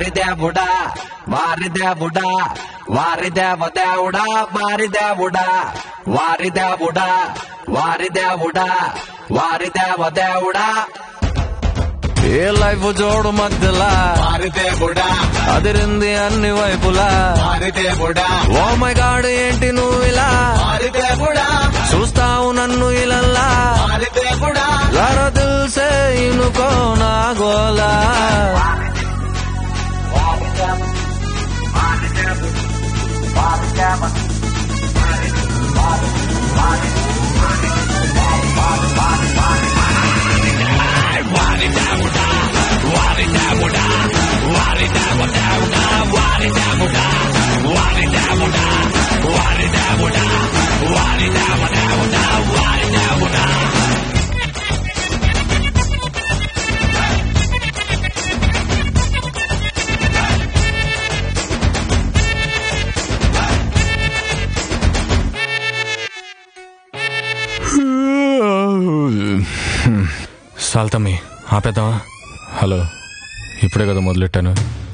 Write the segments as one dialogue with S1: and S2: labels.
S1: దేవుడా వారి దేవుడా వారి దేవుడా వారి దేవుడా వారి దేవుడా వారి దేవుడా వారి దేవుడా
S2: ఏ లైఫ్ జోడు మధ్యలా
S1: వారి దేవుడా
S2: అదిరింది అన్ని వైపులా
S1: వారి దేవుడా
S2: ఓ మై గాడ్ ఏంటి నువ్వు ఇలా
S1: వారి దేవుడా
S2: చూస్తావు నన్ను ఇలల్లా
S1: వారి దేవుడా
S2: జరా దిల్ సే ఇనుకో నా గోలా సాల్తమ్మి ఆపేద్దామా? హలో, ఇప్పుడే కదా మొదలెట్టాను.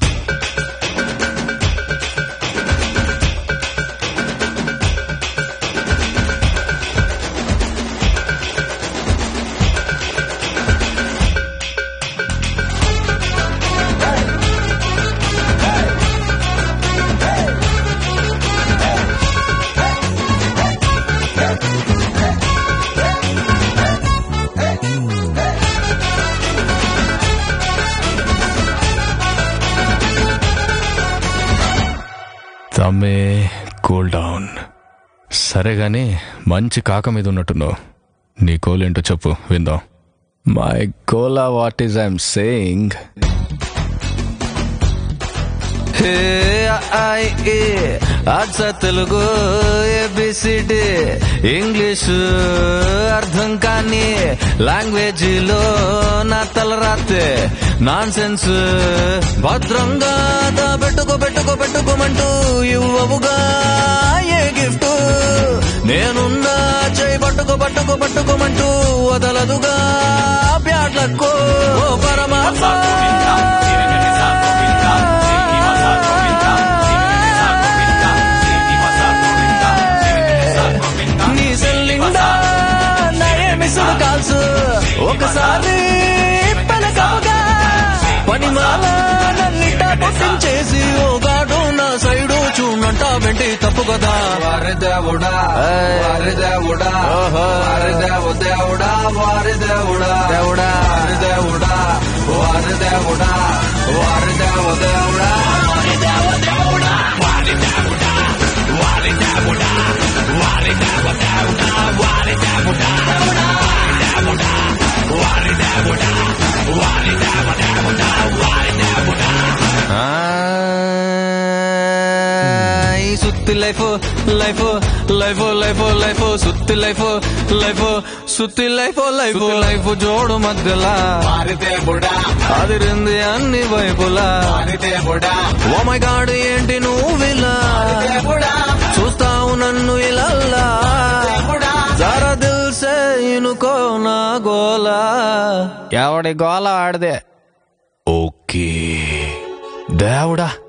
S2: తమ్మే కూల్ డౌన్. సరే గాని మంచి కాక మీద ఉన్నట్టున్నావు. నీ కోల్ ఏంటో చెప్పు విందాం. మై కోలా వాట్ ఈస్ ఐఎమ్ సేయింగ్. అచ్చ తెలుగు ఏబిసిడి ఇంగ్లీష్ అర్థం కాని లాంగ్వేజ్ లో నా తలరాతే నాన్ సెన్స్ భద్రంగా పెట్టుకోమంటూ ఇవ్వవుగా ఏ గిఫ్ట్. నేనున్నా చేయి పట్టుకోమంటూ వదలదుగా బ్యాడ్లక్కో పరమాత్మ. నీ సెల్లిందా మిస్డ్ కాల్స్ ఒకసారి పలకవుగా పనిమాల నన్నిట కొట్టించేసి ఓ గాడు నా సైడు చూడంట వెంటి తప్పు కదా.
S1: వారి దేవుడా వారి దేవుడా వారి దేవుడా వారి దేవుడా
S2: దేవుడా
S1: వారి దేవుడా వారి దేవుడా వారి దేవుడా వారి దేవుడా వారి దేవుడా వారి దేవుడా వారి దేవుడా వారి దేవుడా వారి దేవుడా వారి దేవుడా వారి దేవుడా.
S2: ఈ సుత్తి life life life life life సుత్తి లైఫ్ లైఫ్ సుత్తి లైఫ్ లైఫ్ లైఫ్ జోడు మధ్యలా
S1: వారి దేవుడా
S2: అదిరింది అన్ని వైపులా
S1: వారి దేవుడా
S2: ఓ మై గాడ్ ఏంటి నువ్విలా చూస్తావు నన్ను ఇలల్లా జరా దిల్ సే ఇనుకో నా గోలా. ఎవడి గోల ఆడదే. ఓకే దేవుడా.